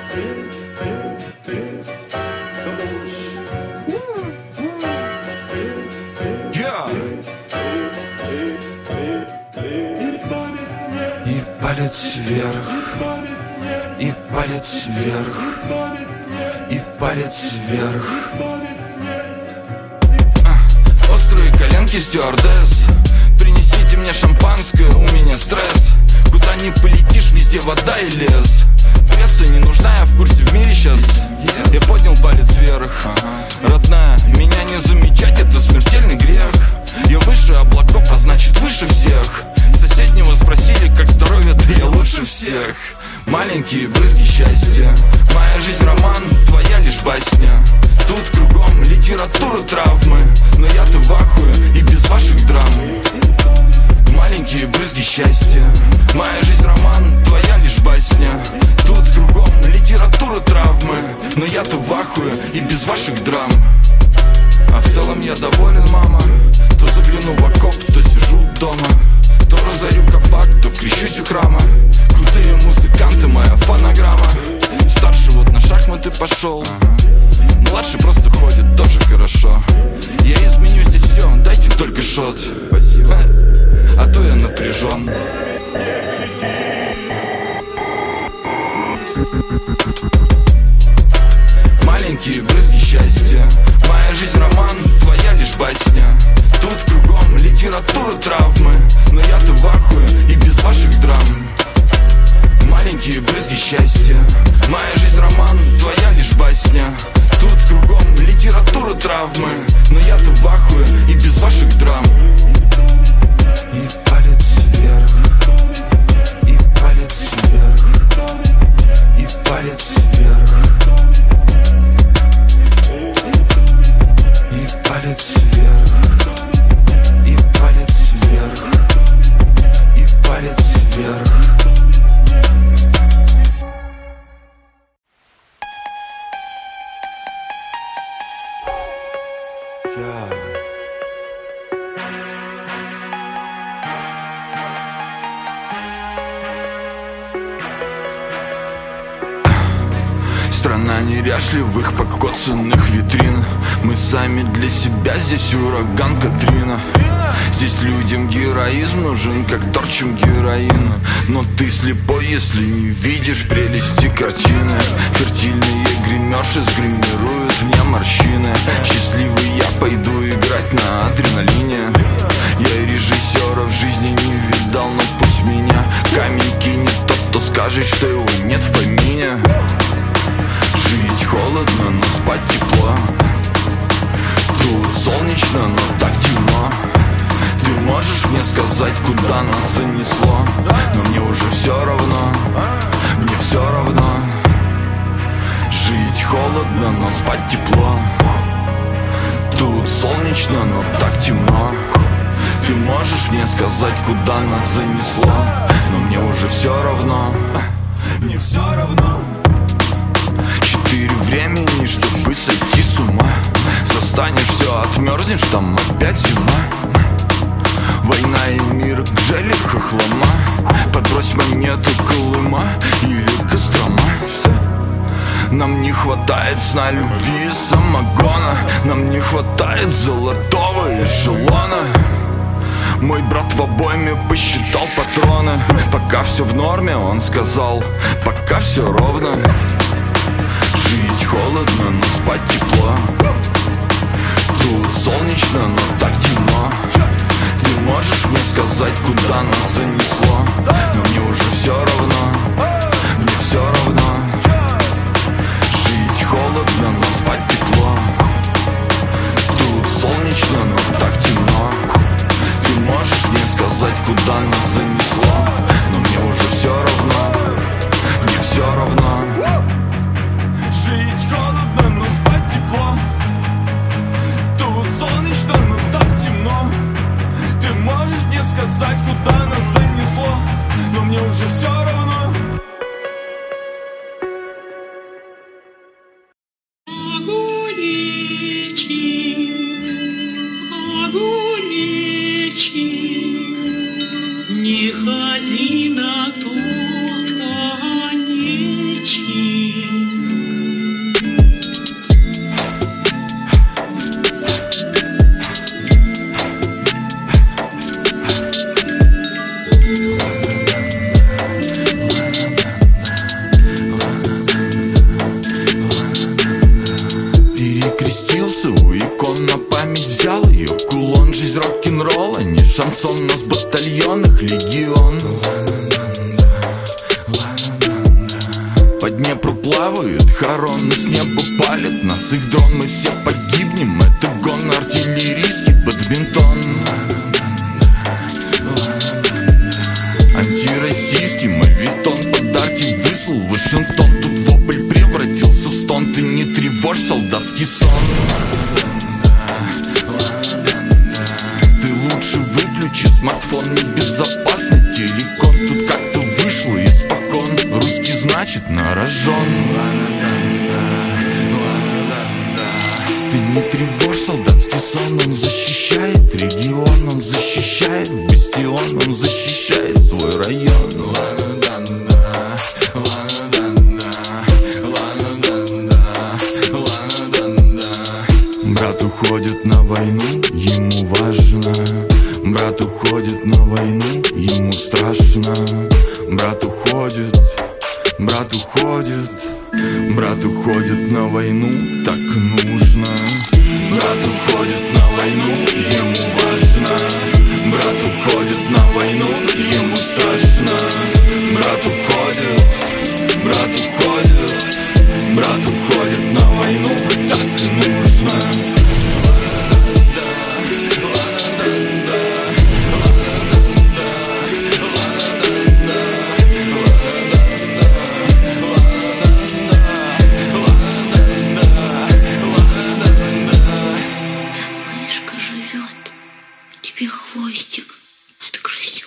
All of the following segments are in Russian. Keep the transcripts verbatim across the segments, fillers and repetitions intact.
И палец вверх, и палец вверх, и палец вверх. а, Острые коленки стюардесс, принесите мне шампанское, у меня стресс. Куда ни полетишь, везде вода и лес. Пресса не нужна, я в курсе, в мире сейчас. Я поднял палец вверх. Родная, меня не замечать, это смертельный грех. Я выше облаков, а значит выше всех. Соседнего спросили, как здоровье, да я лучше всех. Маленькие брызги счастья, моя жизнь роман, твоя лишь басня. Тут кругом литература, травмы, но я-то в ахуе и без ваших драм. Маленькие брызги счастья, моя жизнь роман, твоя лишь басня. Тут кругом литература, травмы, но я-то в ахуе и без ваших драм. А в целом я доволен, мама. То загляну в окоп, то сижу дома. То разорю кабак, то крещусь у храма. Крутые музыканты, моя фонограмма. Старший вот на шахматы пошел, младший просто ходит, тоже хорошо. Я изменю здесь все, дайте только шот. Спасибо. А то я напряжен. Маленькие брызги счастья, моя жизнь роман, твоя лишь басня. Тут кругом литература, травмы, но я-то в ахуе и без ваших драм. Маленькие брызги счастья, моя жизнь роман, твоя лишь басня. Тут кругом литература, травмы, но я-то в ахуе и без ваших драм. И палец вверх, и палец вверх, и палец вверх, и палец вверх, и палец вверх, и палец вверх. Yeah. Страна неряшливых, покоцанных витрин. Мы сами для себя, здесь ураган Катрина. Здесь людям героизм нужен, как торчим героин. Но ты слепой, если не видишь прелести картины. Фертильные гримерши сгримируют мне морщины. Счастливый я пойду играть на адреналине. Я режиссера в жизни не видал, но пусть меня камень кинет тот, кто скажет, что его нет в помине. Жить холодно, но спать тепло. Тут солнечно, но так темно. Ты можешь мне сказать, куда нас занесло? Но мне уже все равно, мне все равно. Жить холодно, но спать тепло. Тут солнечно, но так темно. Ты можешь мне сказать, куда нас занесло? Но мне уже все равно, мне все равно. Четыре времени, чтобы сойти с ума. Застанешь все, отмерзнешь, там опять зима. Война и мир к желе хохлома. Подбрось монету Колыма или Кострома. Нам не хватает сна, любви и самогона. Нам не хватает золотого эшелона. Мой брат в обойме посчитал патроны. Пока все в норме, он сказал, пока все ровно. Жить холодно, но спать тепло. Тут солнечно, но так темно. Ты можешь мне сказать, куда нас занесло? Но мне уже все равно, мне все равно. Жить холодно, но спать тепло. Тут солнечно, но так темно. Ты можешь мне сказать, куда нас занесло? Но мне уже все равно, мне все равно. Жить холодно, но спать тепло. Тут солнечно, но так темно. Ты можешь мне сказать, куда нас занесло? Но мне уже все равно. Огуречки, огуречки, не ходи на тот конечек. шансон, нас в батальонах легион. По Днепру плавает Харон, и с неба палит нас их дрон. Мы все погибнем, это гон, артиллерийский бадминтон. Антироссийский мавитон, подарки выслал Вашингтон. Тут вопль превратился в стон, ты не тревожь солдатский сон. Ты лучше выключи смартфон, небезопасный террикон. Тут как-то вышло испокон, русский значит на рожон. Ты не тревожь солдатский сон, он защищает регион, он защищает бастион, он защищает свой район. Брат уходит на войну, ему важно. Брат уходит на войну, ему страшно. Брат уходит, брат уходит, брат уходит на войну, так нужно. Брат уходит на войну, ему важно. Брат уходит на войну, ему страшно. Брат уходит, брат уходит, брат уходит на войну, так нужно. Хвостик отгрызет.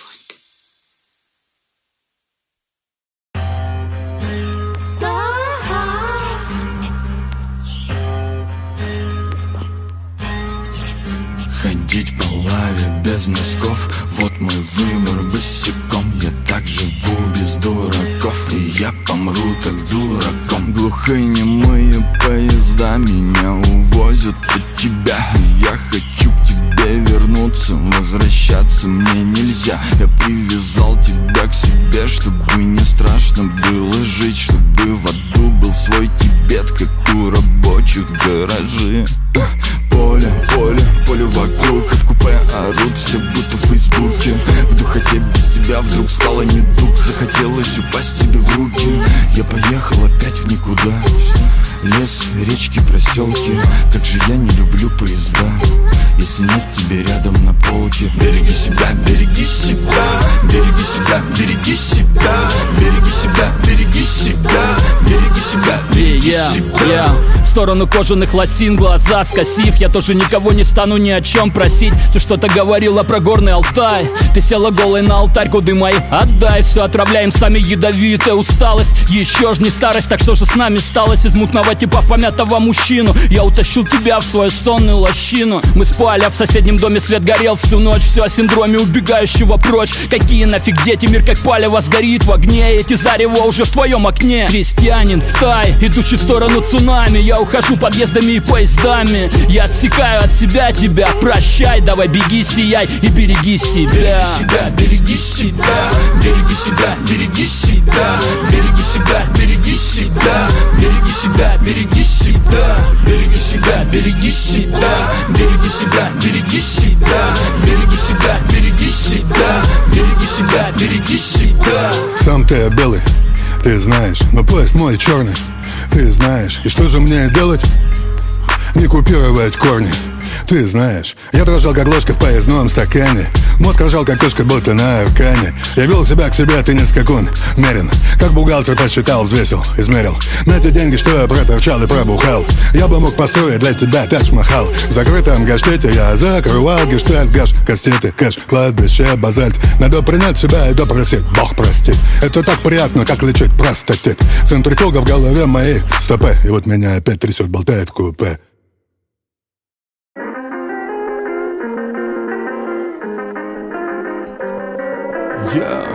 Ходить по лаве без носков, вот мой выбор босиком. Я так живу без дураков, и я помру так дураком. Глухие немые поезда меня увозят от тебя. Я хочу к тебе вернуться, возвращаться мне нельзя. Я привязал тебя к себе, чтобы не страшно было жить, чтобы в аду был свой Тибет, как у рабочих гаражи. Поле, поле, поле вокруг, и в купе орут все, будто в фейсбуке. В духоте без тебя вдруг стало недуг, захотелось упасть тебе в руки. Я поехал опять в никуда. Лес, речки, проселки, как же я не люблю поезда, если нет тебя рядом на полке. Береги себя, береги себя, береги себя, береги себя, береги себя, береги себя, береги себя, береги yeah, себя. Yeah. В сторону кожаных лосин, глаза скосив, я тоже никого не стану ни о чем просить. Ты что-то говорила про горный Алтай, ты села голой на алтарь, годы мои отдай. Все отравляем сами, ядовитая усталость, еще ж не старость. Так что же с нами сталось из мутного типа в помятого мужчину? Я утащил тебя в свою сонную лощину. Мы спали, а в соседнем доме свет горел всю ночь. Все о синдроме убегающего прочь. Какие нафиг дети, мир как палево сгорит в огне. Эти зарево уже в твоем окне. Крестьянин в Тай, идущий в сторону цунами. Я ухожу подъездами и поездами. Я отсекаю от себя тебя, прощай. Давай беги, сияй и береги себя. Береги себя, береги себя, береги себя, береги себя, береги себя, береги себя, береги себя, береги себя, береги себя, береги себя, береги себя, береги себя, береги себя, береги себя, береги себя. Сам ты белый, ты знаешь, но поезд мой черный, ты знаешь. И что же мне делать? Не купировать корни. Ты знаешь, я дрожал как ложка в поездном стакане. Мозг рожал как кошка, будто на аркане. Я вел себя к себе, ты не скакун. Мерен, как бухгалтер посчитал, взвесил, измерил. На те деньги, что я проторчал и пробухал, я бы мог построить для тебя тадж-махал. В закрытом гаштете я закрывал гештальт, гаш, кастеты, кэш, кладбище, базальт. Надо принять себя и допросить, Бог простит. Это так приятно, как лечить простатит. Центрифуга в голове моей стопе, и вот меня опять трясет, болтает в купе. Yeah.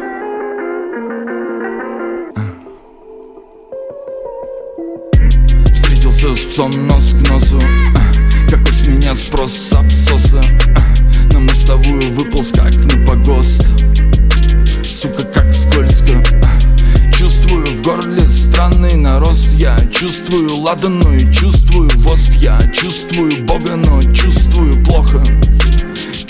Встретился с псом нос к носу, какой с меня спрос с абсоса. На мостовую выполз как на погост, сука, как скользко. Чувствую в горле странный нарост. Я чувствую ладану и чувствую воск. Я чувствую Бога, но чувствую плохо.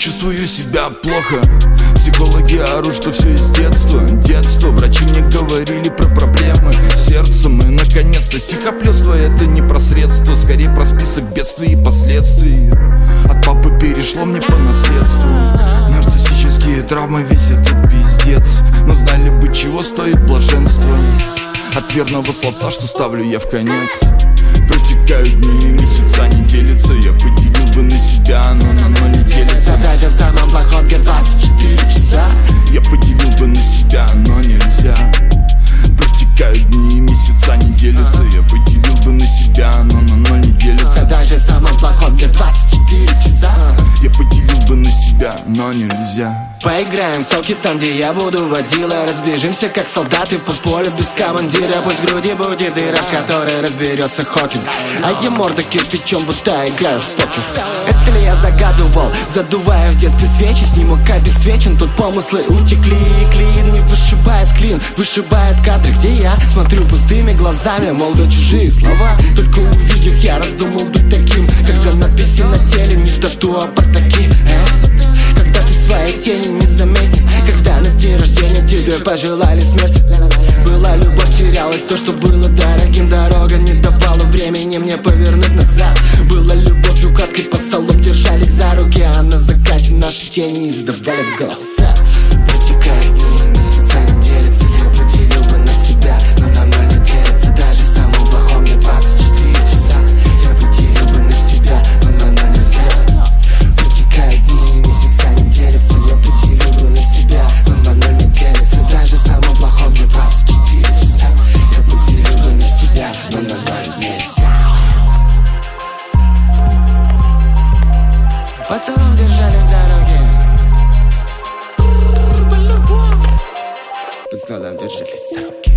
чувствую себя плохо. Психологи орут, что все из детства. Детство, врачи мне говорили про проблемы с сердцем. И наконец-то стихоплётство — это не про средства, скорее про список бедствий и последствий. От папы перешло мне по наследству. Нарциссические травмы, весь этот пиздец. Но знали бы, чего стоит блаженство. От верного словца, что ставлю я в конец. Протекают дни и месяца, не делятся. Я поделил бы на себя, но на ноль не делится. Даже в самом плохом где двадцать четыре часа. Я поделил бы на себя, но нельзя. Протекают дни и месяца, не делятся. Я поделил бы на себя, но на ноль не делится. Даже в самом плохом где двадцать четыре часа. Я поделил бы на себя, но нельзя. Поиграем в салки там, где я буду водила. Разбежимся, как солдаты по полю без командира. Пусть в груди будет дыра, с которой разберется Хокинг. А я морда кирпичом, будто играю в покер. Это ли я загадывал, задувая в детстве свечи? Сниму обесцвечен, тут помыслы утекли. И клин не вышибает клин, вышибает кадры, где я смотрю пустыми глазами, молвят чужие слова. Только увидев, я раздумал быть таким. Когда надписи на теле не тату, а портаки, э? Когда ты своей тени не заметил, когда на день рождения тебе пожелали смерти. Была любовь, терялась то, что было дорогим. Дорога не давала времени мне повернуть назад. Была любовь, украдкой под столом держались за руки, а на закате наши тени издавали голоса. Протекают дни, месяца не делятся. Я поделил бы на себя, но на ноль не делится. Даже в самом плохом мне двадцать четыре часа. Я поделил бы на себя, но на ноль нельзя. Протекают дни, месяца не делятся. Я поделил бы на себя, но на ноль не делится. Даже в самом плохом мне двадцать четыре часа. Я поделил бы на себя, но на ноль нельзя. По столам держались за руки. По столам держались за руки.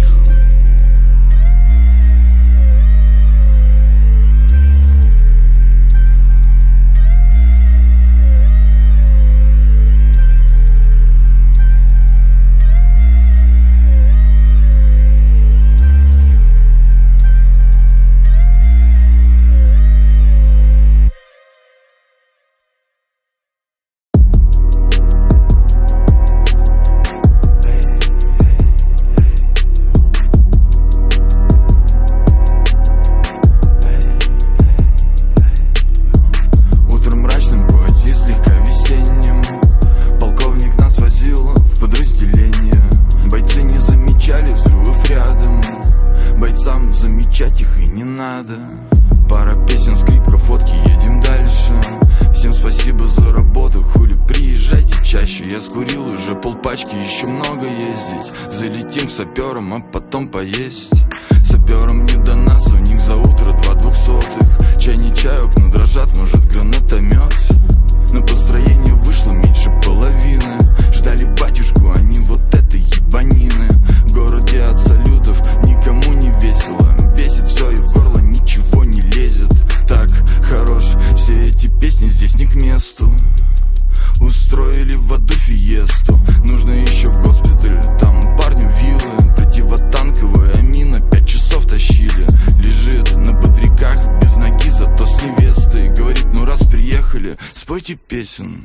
Еще много ездить, залетим к саперам, а потом поесть. Саперам не до нас, у них за утро два двухсотых. Чай не чай, окна дрожат, может гранатомет. На построение вышло меньше половины. Ждали батюшку, они вот это ебанины. В городе от салютов никому не весело. Бесит все и в горло ничего не лезет. Так хорош, все эти песни здесь не к месту. Устроили в аду фиесту. Нужно еще в госпиталь, там парню виллы. Противотанковая мина, пять часов тащили. Лежит на бодряках, без ноги, зато с невестой. Говорит, ну раз приехали, спойте песен.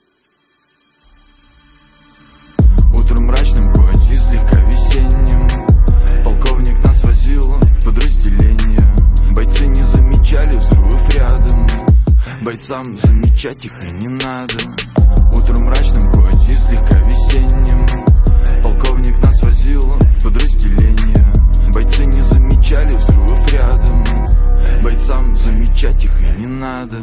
Утром мрачным, хоть и слегка весенним, полковник нас возил в подразделение. Бойцы не замечали взрывов рядом. Бойцам замечать их и не надо. Утром мрачным, хоть и слегка весенним, полковник нас возил в подразделение. Бойцы не замечали взрывов рядом. Бойцам замечать их и не надо.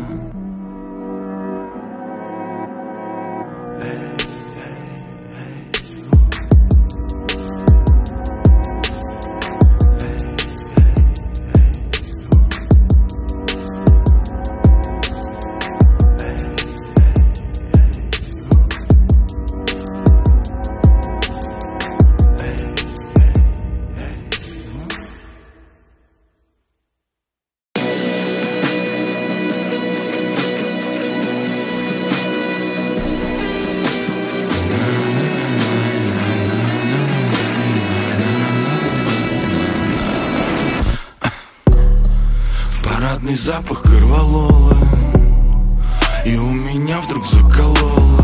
Запах корвалола, и у меня вдруг закололо.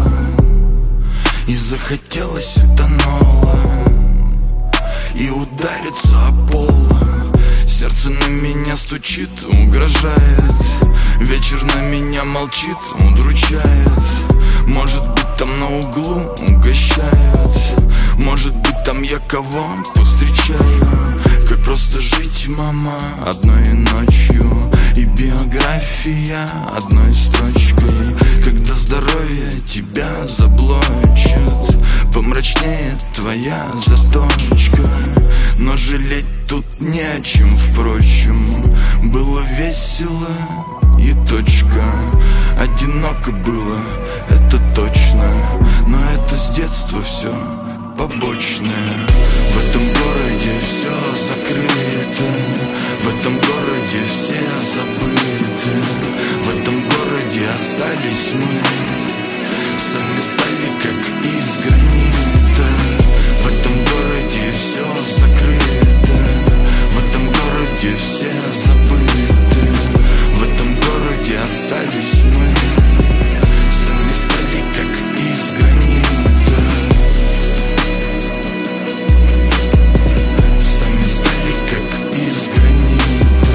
И захотелось этанола и удариться о пол. Сердце на меня стучит, угрожает. Вечер на меня молчит, удручает. Может быть, там на углу угощает. Может быть, там я кого повстречаю. Как просто жить, мама, одной ночью. И биография одной строчкой. Когда здоровье тебя заблочит, помрачнеет твоя заточка. Но жалеть тут не о чем, впрочем. Было весело и точка. Одиноко было, это точно. Но это с детства все побочное. В этом городе все закрыто. В этом городе все забыты. В этом городе остались мы. Сами стали как из гранита. В этом городе все закрыто. В этом городе все забыты. В этом городе остались мы. Сами стали как из гранита. Сами стали как из гранита.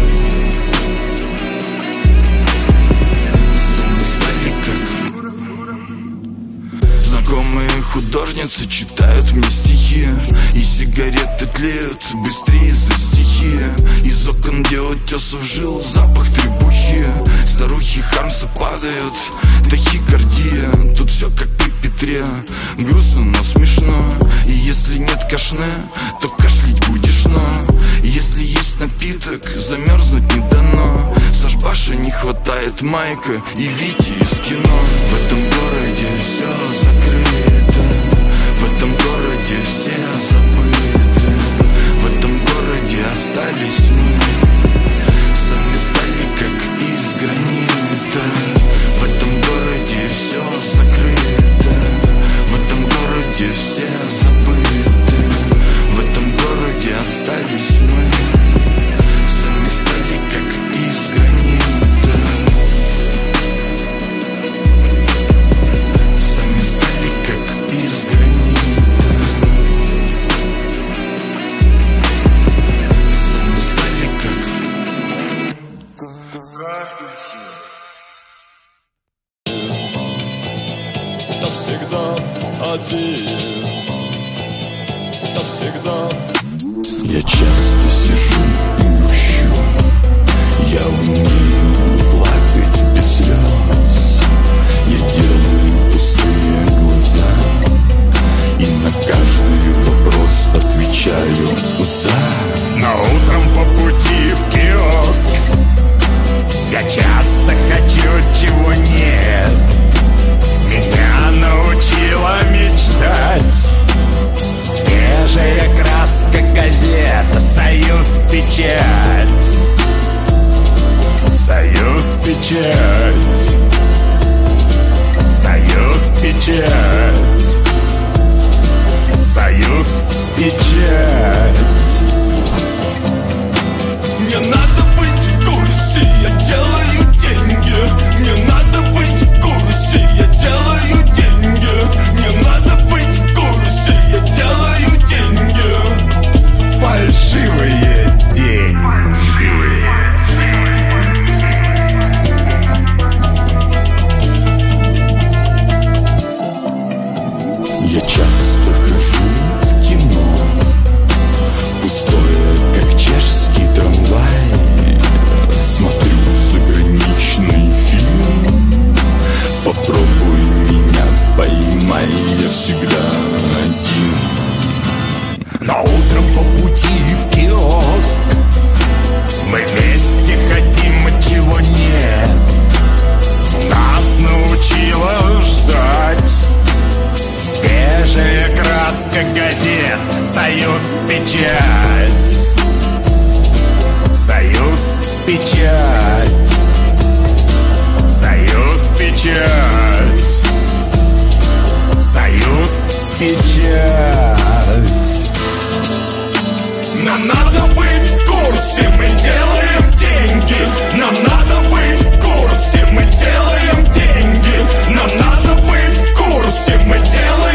Сами стали как... Знакомые художницы читают мне стихи, и сигареты тлеют быстрее за стихи. Из окон, где утесов жил запах требухи. Старухи Хармса падают, тахикардия. Тут все как при Петре, грустно, но смешно. И если нет кашне, то кашлять будешь, но если есть напиток, замерзнуть не дано. Сашбаша не хватает майка и Вити из кино. В этом городе все закрыто. В этом городе все забыты. В этом городе остались мы. Сами стали как из гранита. В этом городе все закрыто. В этом городе все забыты. В этом городе остались мы. Сами стали как из гранита. Сами стали как из гранита. Сами стали как... Я всегда один. Я всегда. Я часто сижу и грущу. Я умею плакать без слез. Я делаю пустые глаза и на каждый вопрос отвечаю за. Но утром по пути в киоск я часто хочу, чего нет. Меня научила мечтать свежая краска газета, Союз печать. Союз печать. Союз печать. Союз печать. Мне надо быть в курсе, я делаю деньги. Мне надо быть в курсе, я делаю деньги. Мне надо быть в курсе, я делаю деньги. Фальшивые деньги. Я часто хожу в кино, пустое, как чешский трамвай. Смотрю заграничный фильм. Попробуй меня поймай, я всегда один. Но утром по пути в киоск мы вместе хотим, а чего нет. Нас научила ждать свежая краска газет, Союз печать. Союз печать. Союз печать. Союз печать. Нам надо быть в курсе, мы делаем деньги. Нам надо быть в курсе, мы делаем деньги. Нам надо быть в курсе, мы делаем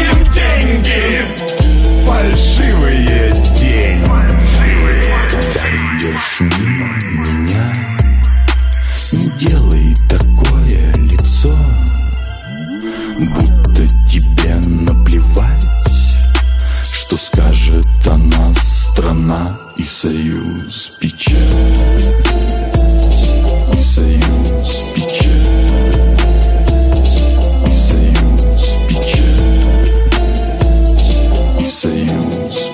союз, печать, и союз, печать, и союз, печать, и союз,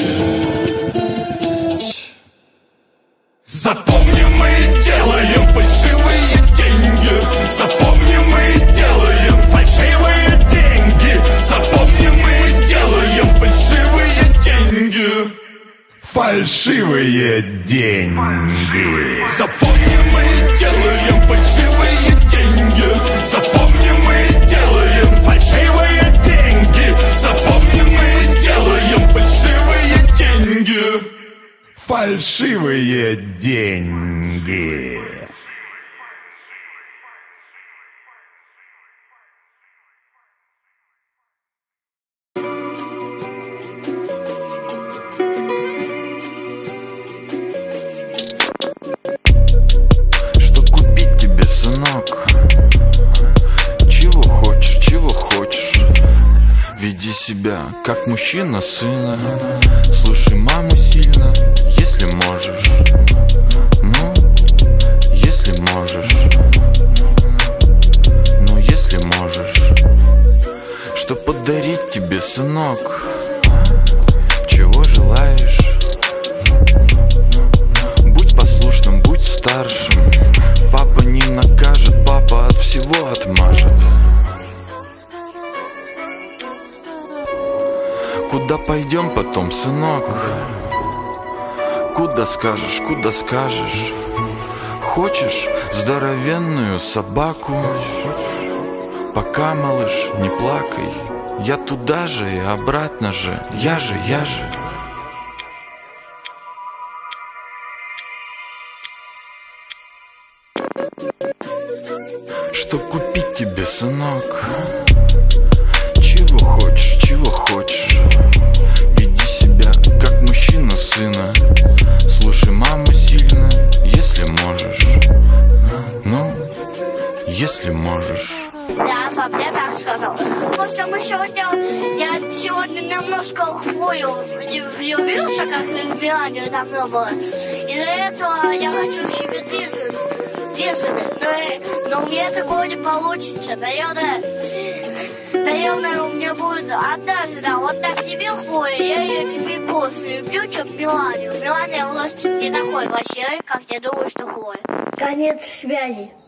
печать. Запомни, мы делаем фальшивые деньги. Запомни, мы делаем фальшивые деньги. Запомни, мы делаем фальшивые деньги. Фальшивые деньги. Запомни, мы делаем фальшивые деньги. Запомни, мы делаем фальшивые деньги. Запомни, мы делаем фальшивые деньги. Фальшивые деньги. Что купить тебе, сынок? Чего хочешь, чего хочешь? Веди себя, как мужчина сына. Слушай маму сильно, если можешь. Ну, если можешь. Ну, если можешь. Что подарить тебе, сынок? Чего желаешь? Будь послушным, будь старшим. Папа не накажет, папа от всего отмажет. Куда пойдем потом, сынок? Куда скажешь, куда скажешь? Хочешь здоровенную собаку? Пока, малыш, не плакай. Я туда же и обратно же. Я же, я же. Что купить тебе, сынок? Чего хочешь, чего хочешь? Веди себя, как мужчина сына. Слушай маму сильно, если можешь. Ну, если можешь. Да, пап, я так сказал. Просто мы сегодня, я сегодня немножко в хвою влюбился, как в Милане давно было. Из-за этого я хочу себе движет, движет, но, но у меня такого не получится. Наверное, наверное, у меня будет однажды, да, вот так тебе хвоя, я ее тебе больше люблю, чем Милане. Милане ростик не такой большой, как я думаю, что хвоя. Конец связи.